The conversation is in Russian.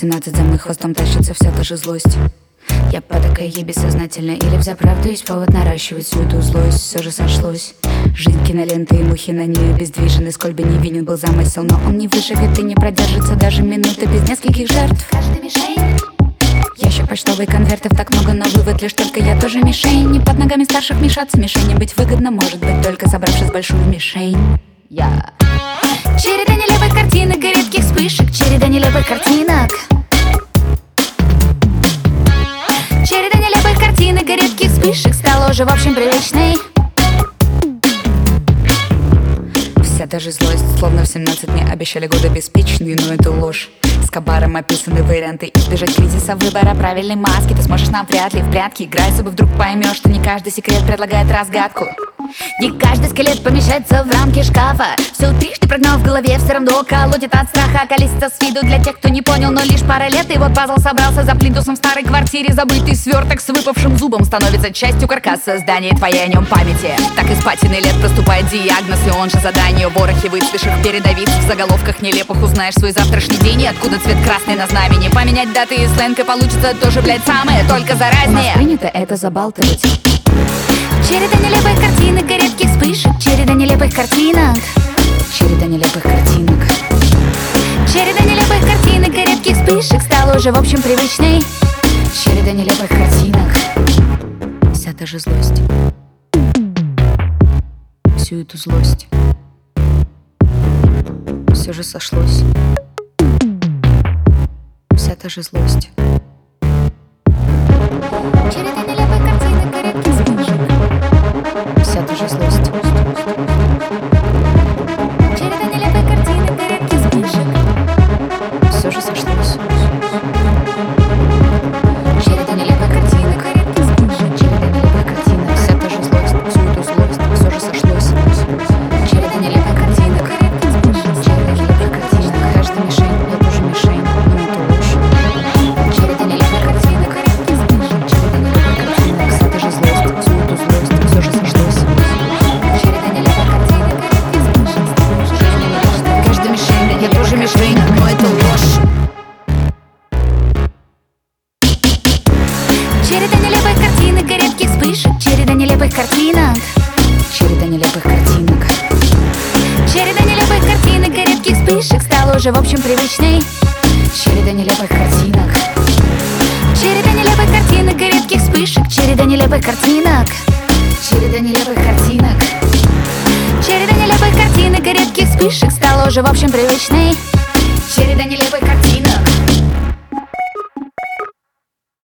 17 за мной хвостом тащится вся та же злость. Я по такой ей бессознательно или взаправду есть повод наращивать всю эту злость. Все же сошлось. Жизнь киноленты и мухи на ней обездвижены. Сколь бы невинен был замысел, но он не выживет и не продержится даже минуты без нескольких жертв. Каждый мишень. Ящик почтовый, конвертов так много, но вывод лишь только я тоже мишень. Не под ногами старших мешаться, мишеням быть выгодно может быть, только собравшись в большую мишень. Я череда нелепых картинок и редких вспышек, череда нелепых картинок. Череда нелепых картинок и редких вспышек стала уже в общем привычной. Вся та же злость, словно в 17 мне обещали годы беспечные, но это ложь. С Кабаром описаны варианты избежать кризиса выбора правильной маски. Ты сможешь навряд ли в прятки играй, чтобы вдруг поймешь, что не каждый секрет предлагает разгадку. Не каждый скелет помещается в рамки шкафа. Все утришь, ты прогнал в голове, все равно колотит от страха. Колесится с виду для тех, кто не понял, но лишь пара лет. И вот пазл собрался за плинтусом в старой квартире. Забытый сверток с выпавшим зубом становится частью каркаса здания твоей о нем памяти. Так из патины лет проступает диагноз, и он же задание. Ворохи выцветших передовиц в заголовках нелепых. Узнаешь свой завтрашний день и откуда цвет красный на знамени. Поменять даты и сленг, и получится тоже, блядь, самое, только заразнее. Принято это забалтывать. Череда нелепых картинок и редких вспышек, череда нелепых картинок. Череда нелепых картинок. Череда нелепых картинок и редких вспышек стала уже в общем привычной. Череда нелепых картинок. Вся та же злость. Всю эту злость. Все же сошлось. Вся та же злость. Череда нелепых картинок и редких вспышек. Вся та же злость. Череда нелепых картинок и редких вспышек. Все же сошлось. Череда нелепых картинок и редких вспышек. Череда нелепых картинок. Вся та же злость. Всю эту злость. Все же сошлось. Череда нелепых картинок и редких вспышек. Череда нелепых картинок. Каждая мишень, я тоже мишень, но это ложь. Череда нелепых картинок и редких вспышек. Череда нелепых картинок. Вся та же злость. Всю эту злость. Все же сошлось. Череда нелепых картинок и редких вспышек. Каждая мишень, я тоже мишень, но это ложь. Череда нелепых картинок и редких вспышек. Череда нелепых картинок. Череда нелепых картинок. Череда нелепых картинок и редких вспышек стала уже в общем привычной. Череда нелепых картинок. Череда нелепых картинок и редких вспышек. Череда нелепых картинок. Череда нелепых картинок. Череда нелепых картинок и редких вспышек стала уже в общем привычной. Череда нелепых картинок.